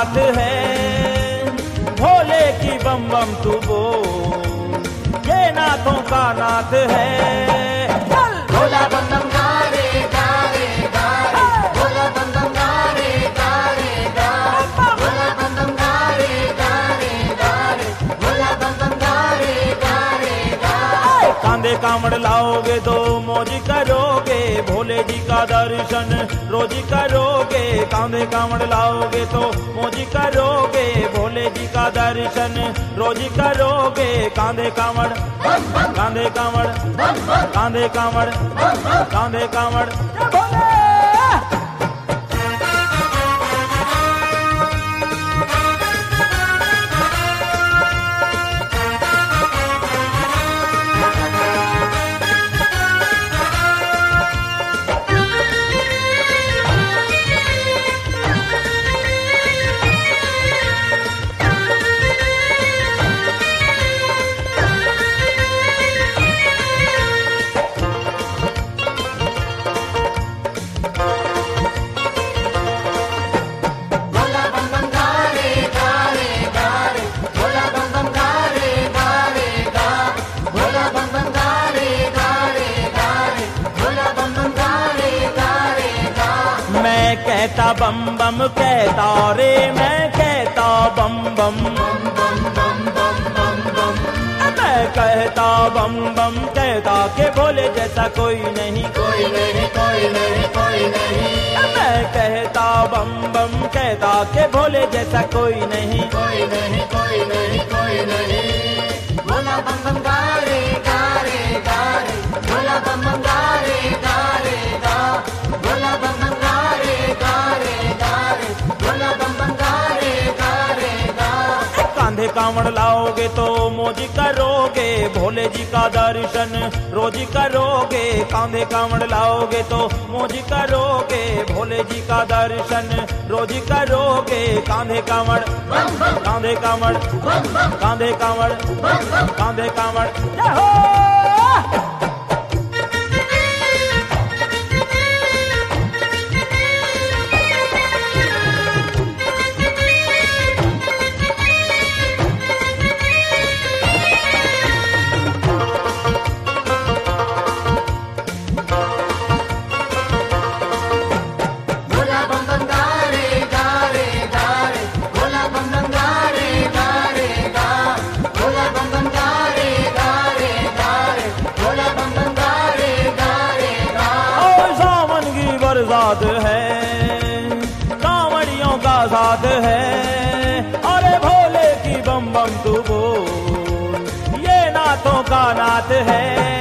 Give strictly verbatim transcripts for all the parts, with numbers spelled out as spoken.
हाथ है, भोले की बम बम तू बोल, ये नाथों का नाथ है। भोला बम बम गा रे गा रे गा रे, भोला बम बम गा रे गा रे गा, भोला बम बम गा रे गा रे गा रे, भोला बम बम गा रे गा रे गा। कांधे कामड़ लाओगे तो मौज करोगे, भोले जी का दर्शन रोज करोगे। कांधे कामड़ लाओगे तो मौज करोगे, भोले जी का दर्शन रोज करोगे। कांधे कामड़ कांधे कामड़ कांधे कामड़ कांधे कामड़ भोले। कहता बम बम कहता रे, मैं कहता बम बम बम बम बम बम बम बम, मैं कहता बम बम कहता के भोले जैसा कोई नहीं कोई नहीं कोई नहीं कोई नहीं। मैं कहता बम बम कहता के भोले जैसा कोई नहीं कोई नहीं कोई नहीं कोई नहीं। भोला बम बम गा रे गा रे गा रे, भोला बम बम गा रे गा रे गा, भोला बम बम गा रे गा रे गा रे, भोला बम बम गा रे गा रे गा। कांधे कामड़ लाओगे तो मौज करोगे, भोले जी का दर्शन रोज करोगे। कांधे कामड़ लाओगे तो मौज करोगे, भोले जी का दर्शन रोज करोगे। कांधे कामड़ कांधे कामड़ कांधे कामड़ कांधे कामड़ जय हो। साथ है कांवड़ियों का साथ है, अरे भोले की बम बम तू बोल, ये नाथों का नाथ है।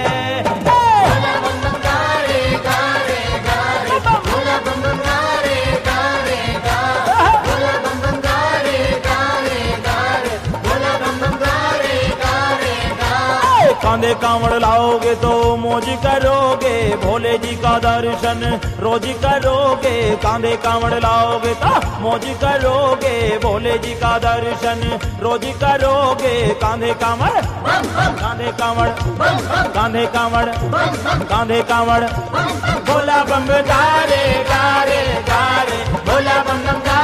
कांधे कांवड़ लाओगे तो मौज करोगे, भोले जी का दर्शन रोज करोगे। कांधे कांवड़ लाओगे तो मौज करोगे, भोले जी का दर्शन रोज करोगे। कांधे कांवड़ कांधे कांवड़ कांधे कांवड़ कांधे कांवड़ भोला बम गारे गारे गारे, भोला बम बम